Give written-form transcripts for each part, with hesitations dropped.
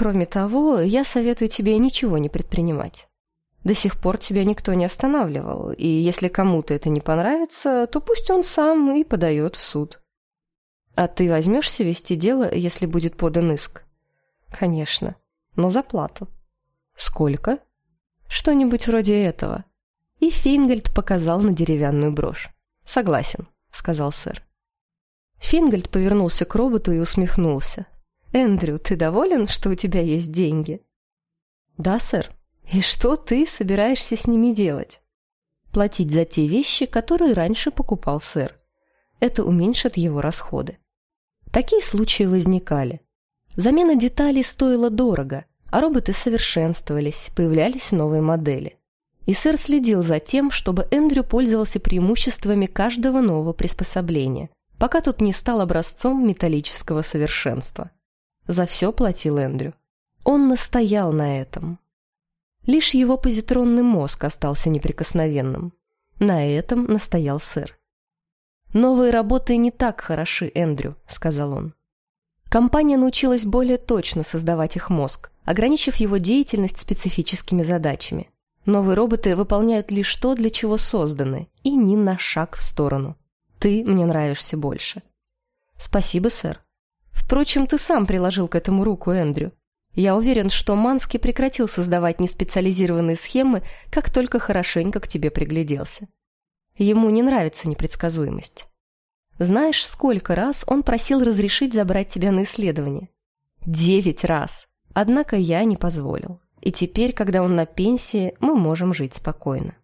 Кроме того, я советую тебе ничего не предпринимать. До сих пор тебя никто не останавливал, и если кому-то это не понравится, то пусть он сам и подает в суд. А ты возьмешься вести дело, если будет подан иск? Конечно, но за плату. Сколько? Что-нибудь вроде этого. И Фингольд показал на деревянную брошь. Согласен, сказал сэр. Фингольд повернулся к роботу и усмехнулся. Эндрю, ты доволен, что у тебя есть деньги? Да, сэр. И что ты собираешься с ними делать? Платить за те вещи, которые раньше покупал сэр. Это уменьшит его расходы. Такие случаи возникали. Замена деталей стоила дорого, а роботы совершенствовались, появлялись новые модели. И сэр следил за тем, чтобы Эндрю пользовался преимуществами каждого нового приспособления, пока тот не стал образцом металлического совершенства. За все платил Эндрю. Он настоял на этом. Лишь его позитронный мозг остался неприкосновенным. На этом настоял сэр. «Новые работы не так хороши, Эндрю», — сказал он. Компания научилась более точно создавать их мозг, ограничив его деятельность специфическими задачами. Новые роботы выполняют лишь то, для чего созданы, и ни на шаг в сторону. Ты мне нравишься больше. Спасибо, сэр. Впрочем, ты сам приложил к этому руку, Эндрю. Я уверен, что Мански прекратил создавать неспециализированные схемы, как только хорошенько к тебе пригляделся. Ему не нравится непредсказуемость. Знаешь, сколько раз он просил разрешить забрать тебя на исследование? 9 раз. Однако я не позволил. И теперь, когда он на пенсии, мы можем жить спокойно.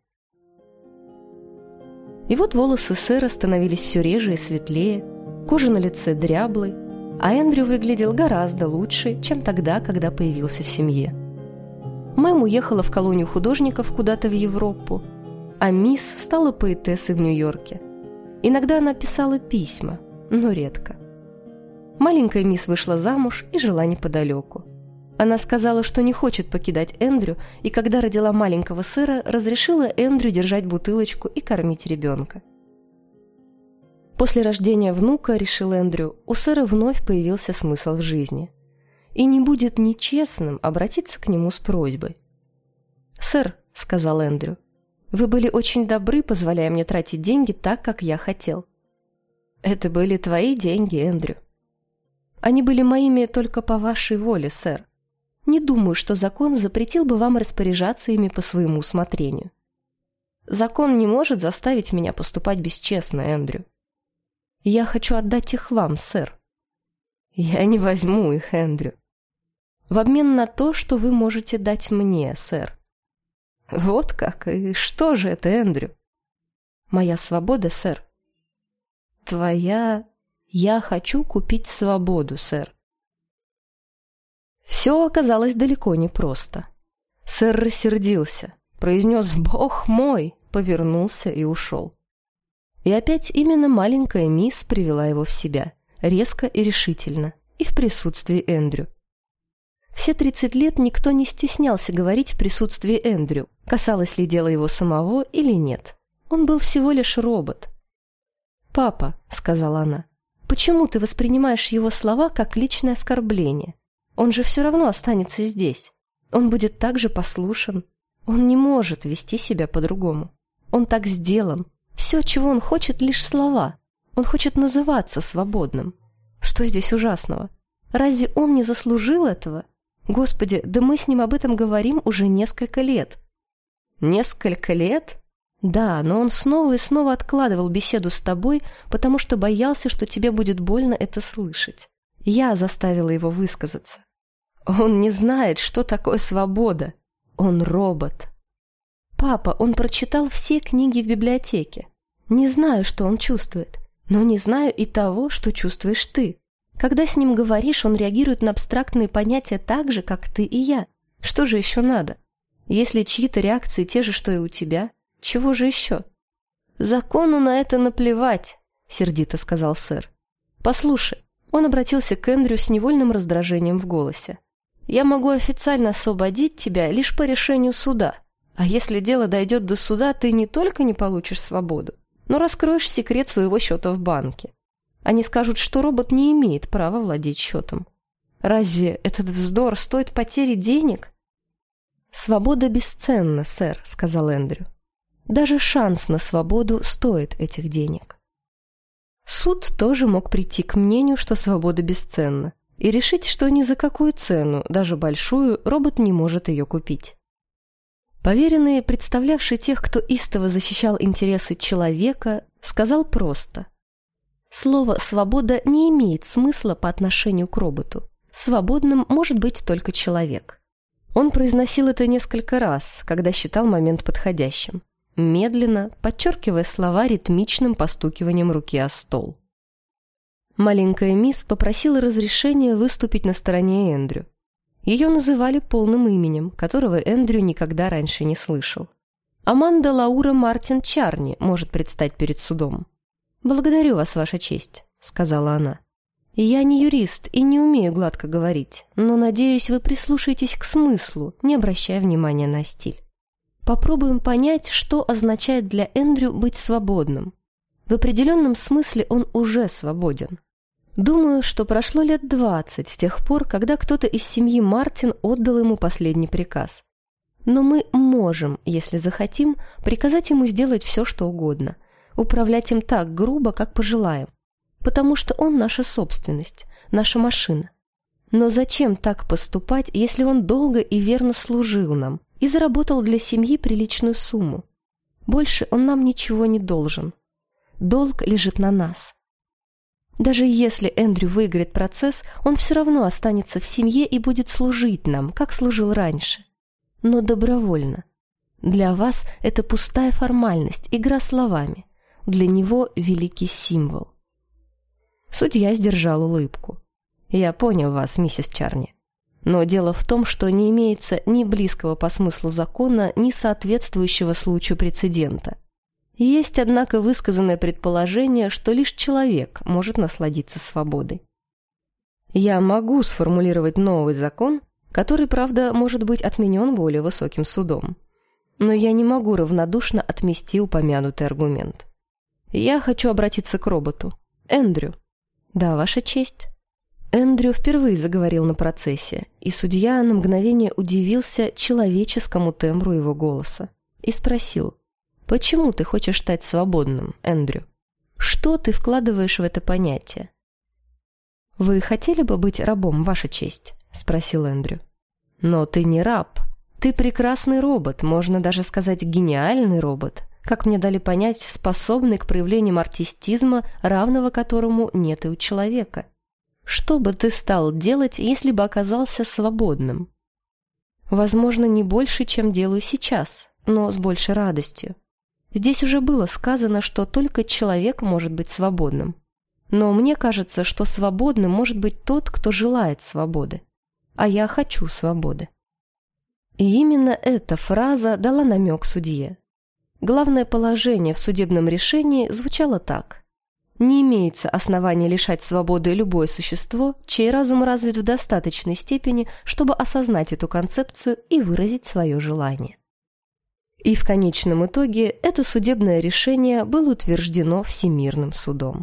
И вот волосы сэра становились все реже и светлее, кожа на лице дряблой, а Эндрю выглядел гораздо лучше, чем тогда, когда появился в семье. Мэм уехала в колонию художников куда-то в Европу, а мисс стала поэтессой в Нью-Йорке. Иногда она писала письма, но редко. Маленькая мисс вышла замуж и жила неподалеку. Она сказала, что не хочет покидать Эндрю, и когда родила маленького сэра, разрешила Эндрю держать бутылочку и кормить ребенка. После рождения внука, решил Эндрю, у сэра вновь появился смысл в жизни. И не будет нечестным обратиться к нему с просьбой. «Сэр», — сказал Эндрю, — «вы были очень добры, позволяя мне тратить деньги так, как я хотел». «Это были твои деньги, Эндрю». «Они были моими только по вашей воле, сэр. Не думаю, что закон запретил бы вам распоряжаться ими по своему усмотрению. Закон не может заставить меня поступать бесчестно, Эндрю. Я хочу отдать их вам, сэр». «Я не возьму их, Эндрю». «В обмен на то, что вы можете дать мне, сэр». «Вот как? И что же это, Эндрю?» «Моя свобода, сэр». «Твоя...» «Я хочу купить свободу, сэр». Все оказалось далеко не просто. Сэр рассердился, произнес «Бог мой», повернулся и ушел. И опять именно маленькая мисс привела его в себя, резко и решительно, и в присутствии Эндрю. Все 30 лет никто не стеснялся говорить в присутствии Эндрю, касалось ли дело его самого или нет. Он был всего лишь робот. «Папа», — сказала она, — «почему ты воспринимаешь его слова как личное оскорбление? Он же все равно останется здесь. Он будет так же послушен. Он не может вести себя по-другому. Он так сделан. Все, чего он хочет, лишь слова. Он хочет называться свободным. Что здесь ужасного? Разве он не заслужил этого? Господи, да мы с ним об этом говорим уже несколько лет». «Несколько лет?» «Да, но он снова и снова откладывал беседу с тобой, потому что боялся, что тебе будет больно это слышать. Я заставила его высказаться. Он не знает, что такое свобода. Он робот». «Папа, он прочитал все книги в библиотеке. Не знаю, что он чувствует, но не знаю и того, что чувствуешь ты. Когда с ним говоришь, он реагирует на абстрактные понятия так же, как ты и я. Что же еще надо? Если чьи-то реакции те же, что и у тебя, чего же еще?» «Закону на это наплевать», — сердито сказал сэр. «Послушай», — он обратился к Эндрю с невольным раздражением в голосе, «я могу официально освободить тебя лишь по решению суда. А если дело дойдет до суда, ты не только не получишь свободу, но раскроешь секрет своего счета в банке. Они скажут, что робот не имеет права владеть счетом. Разве этот вздор стоит потери денег? «Свобода бесценна, сэр», — сказал Эндрю. «Даже шанс на свободу стоит этих денег». Суд тоже мог прийти к мнению, что свобода бесценна, и решить, что ни за какую цену, даже большую, робот не может ее купить. Поверенный, представлявший тех, кто истово защищал интересы человека, сказал просто: «Слово «свобода» не имеет смысла по отношению к роботу. Свободным может быть только человек». Он произносил это несколько раз, когда считал момент подходящим, медленно, подчеркивая слова ритмичным постукиванием руки о стол. Маленькая мисс попросила разрешения выступить на стороне Эндрю. Ее называли полным именем, которого Эндрю никогда раньше не слышал. Аманда Лаура Мартин Чарни может предстать перед судом. «Благодарю вас, Ваша честь», — сказала она. «Я не юрист и не умею гладко говорить, но, надеюсь, вы прислушаетесь к смыслу, не обращая внимания на стиль. Попробуем понять, что означает для Эндрю быть свободным. В определенном смысле он уже свободен. Думаю, что прошло лет 20 с тех пор, когда кто-то из семьи Мартин отдал ему последний приказ. Но мы можем, если захотим, приказать ему сделать все, что угодно, управлять им так грубо, как пожелаем, потому что он наша собственность, наша машина. Но зачем так поступать, если он долго и верно служил нам и заработал для семьи приличную сумму? Больше он нам ничего не должен. Долг лежит на нас. Даже если Эндрю выиграет процесс, он все равно останется в семье и будет служить нам, как служил раньше. Но добровольно. Для вас это пустая формальность, игра словами. Для него великий символ». Судья сдержал улыбку. «Я понял вас, миссис Чарни. Но дело в том, что не имеется ни близкого по смыслу закона, ни соответствующего случаю прецедента. Есть, однако, высказанное предположение, что лишь человек может насладиться свободой. Я могу сформулировать новый закон, который, правда, может быть отменен более высоким судом. Но я не могу равнодушно отмести упомянутый аргумент. Я хочу обратиться к роботу. Эндрю». «Да, Ваша честь». Эндрю впервые заговорил на процессе, и судья на мгновение удивился человеческому тембру его голоса и спросил: «Почему ты хочешь стать свободным, Эндрю? Что ты вкладываешь в это понятие?» «Вы хотели бы быть рабом, Ваша честь?» — спросил Эндрю. «Но ты не раб. Ты прекрасный робот, можно даже сказать гениальный робот, как мне дали понять, способный к проявлениям артистизма, равного которому нет и у человека. Что бы ты стал делать, если бы оказался свободным?» «Возможно, не больше, чем делаю сейчас, но с большей радостью. Здесь уже было сказано, что только человек может быть свободным. Но мне кажется, что свободным может быть тот, кто желает свободы. А я хочу свободы». И именно эта фраза дала намек судье. Главное положение в судебном решении звучало так: не имеется основания лишать свободы любое существо, чей разум развит в достаточной степени, чтобы осознать эту концепцию и выразить свое желание. И в конечном итоге это судебное решение было утверждено Всемирным судом.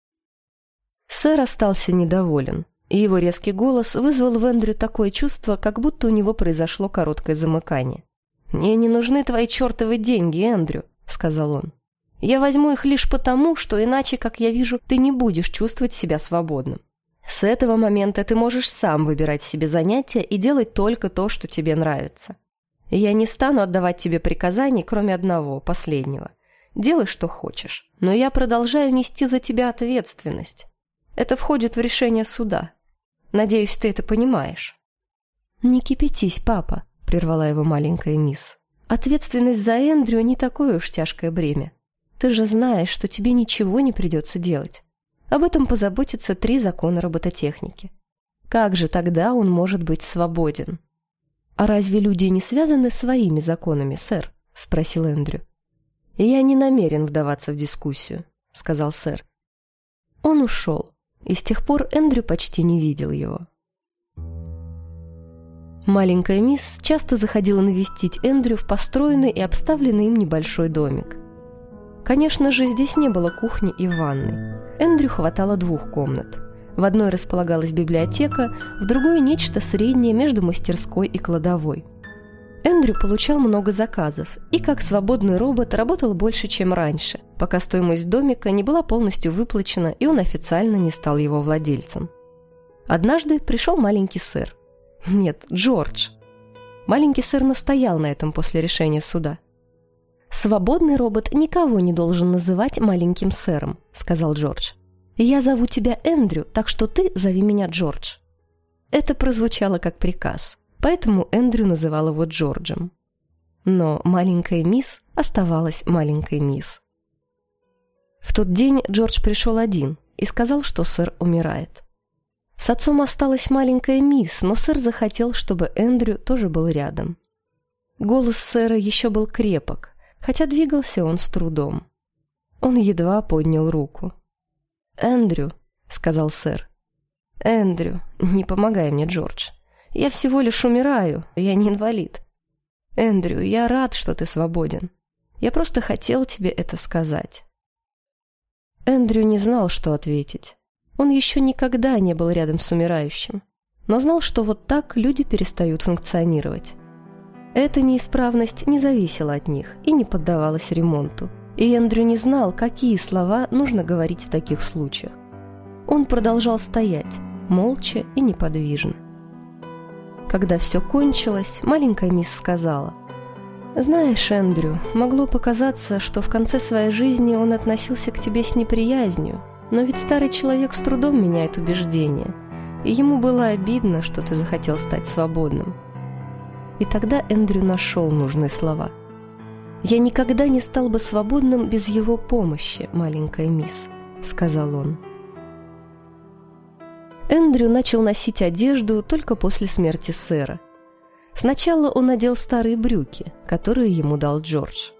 Сэр остался недоволен, и его резкий голос вызвал в Эндрю такое чувство, как будто у него произошло короткое замыкание. «Мне не нужны твои чертовы деньги, Эндрю», — сказал он. «Я возьму их лишь потому, что иначе, как я вижу, ты не будешь чувствовать себя свободным. С этого момента ты можешь сам выбирать себе занятия и делать только то, что тебе нравится. Я не стану отдавать тебе приказаний, кроме одного, последнего. Делай, что хочешь, но я продолжаю нести за тебя ответственность. Это входит в решение суда. Надеюсь, ты это понимаешь». «Не кипятись, папа», — прервала его маленькая мисс. «Ответственность за Эндрю не такое уж тяжкое бремя. Ты же знаешь, что тебе ничего не придется делать. Об этом позаботятся 3 закона робототехники. Как же тогда он может быть свободен?» «А разве люди не связаны своими законами, сэр?» — спросил Эндрю. «Я не намерен вдаваться в дискуссию», — сказал сэр. Он ушел, и с тех пор Эндрю почти не видел его. Маленькая мисс часто заходила навестить Эндрю в построенный и обставленный им небольшой домик. Конечно же, здесь не было кухни и ванной. Эндрю хватало 2 комнат. В одной располагалась библиотека, в другой – нечто среднее между мастерской и кладовой. Эндрю получал много заказов и, как свободный робот, работал больше, чем раньше, пока стоимость домика не была полностью выплачена и он официально не стал его владельцем. Однажды пришел маленький сэр. Нет, Джордж. Маленький сэр настоял на этом после решения суда. «Свободный робот никого не должен называть маленьким сэром», — сказал Джордж. «Я зову тебя Эндрю, так что ты зови меня Джордж». Это прозвучало как приказ, поэтому Эндрю называл его Джорджем. Но маленькая мисс оставалась маленькой мисс. В тот день Джордж пришел один и сказал, что сэр умирает. С отцом осталась маленькая мисс, но сэр захотел, чтобы Эндрю тоже был рядом. Голос сэра еще был крепок, хотя двигался он с трудом. Он едва поднял руку. «Эндрю», — сказал сэр. «Эндрю, не помогай мне, Джордж. Я всего лишь умираю, я не инвалид. Эндрю, я рад, что ты свободен. Я просто хотел тебе это сказать». Эндрю не знал, что ответить. Он еще никогда не был рядом с умирающим, но знал, что вот так люди перестают функционировать. Эта неисправность не зависела от них и не поддавалась ремонту, и Эндрю не знал, какие слова нужно говорить в таких случаях. Он продолжал стоять, молча и неподвижно. Когда все кончилось, маленькая мисс сказала: «Знаешь, Эндрю, могло показаться, что в конце своей жизни он относился к тебе с неприязнью, но ведь старый человек с трудом меняет убеждения, и ему было обидно, что ты захотел стать свободным». И тогда Эндрю нашел нужные слова. «Я никогда не стал бы свободным без его помощи, маленькая мисс», — сказал он. Эндрю начал носить одежду только после смерти сэра. Сначала он надел старые брюки, которые ему дал Джордж.